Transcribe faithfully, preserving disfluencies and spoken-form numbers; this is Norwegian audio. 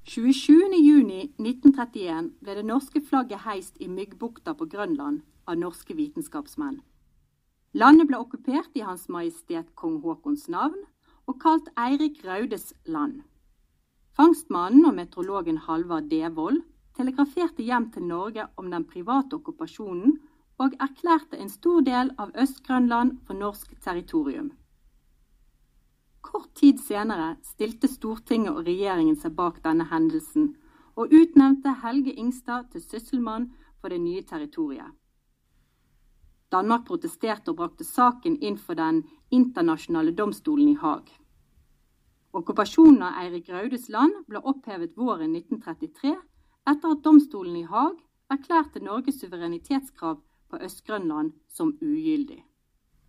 tjuesjuende juni nitten trettien ble det norske flagget heist i Myggbukta på Grønland av norske vitenskapsmenn. Landet ble okkupert i Hans Majestet Kong Haakons navn og kalt Eirik Raudes land. Fangstmannen og meteorologen Halvard Devold telegraferte hjem til Norge om den private okkupasjonen og erklærte en stor del av Øst-Grønland for norsk territorium. Kort tid senere stilte Stortinget og regjeringen seg bak denne hendelsen og utnevnte Helge Ingstad til sysselmann for det nye territoriet. Danmark protesterte og brakte saken inn for den internasjonale domstolen i Haag. Okkupasjonen av Eirik Raudes land ble opphevet våren nitten trettitre etter at domstolen i Haag erklærte Norges suverenitetskrav på Øst-Grønland som ugyldig.